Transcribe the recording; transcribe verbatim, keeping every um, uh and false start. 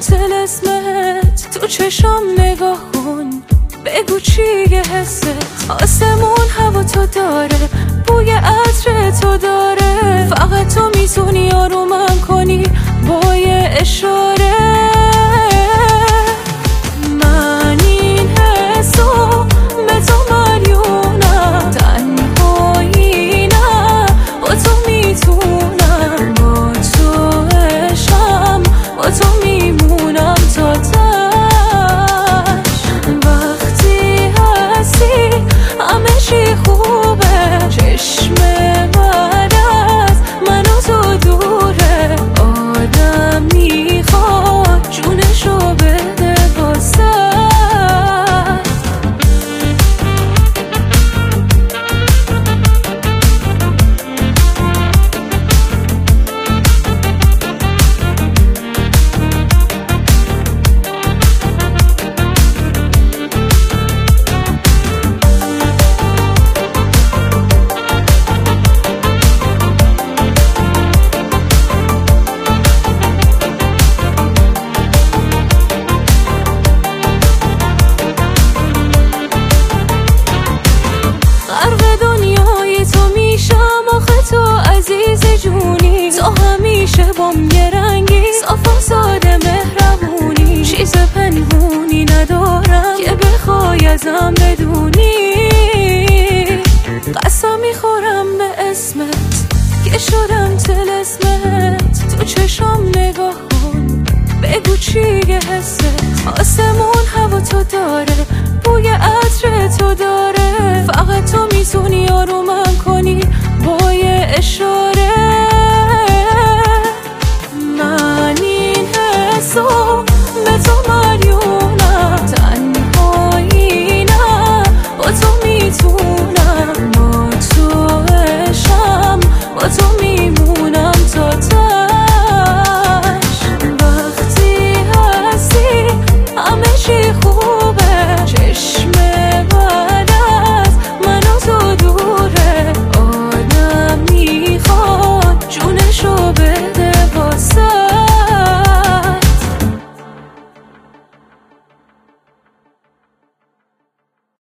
طلسمت، تو چشام نگاه کن بگو چیه حست. آسمون هوا تو داره، بوی عطر تو داره، فقط تو میتونی آرومم کنی با یه اشاره. من این حسو به تو مدیونم، تنهایی نه با تو میتونم، با تو عشقم با تو میمونم تا تش. وقتی هستی همه چی خوبه، چشم بعد از من و تو دوره، آدم میخواد جونشو بده واسه. تو همیشه بام یه رنگی، صاف و ساده مهربونی، چیز پنهونی ندارم که بخوای ازم بدونی. قسم میخورم به اسمت که شدم طلسمت، تو چشام نگاه کن بگو چیه حست. آسمون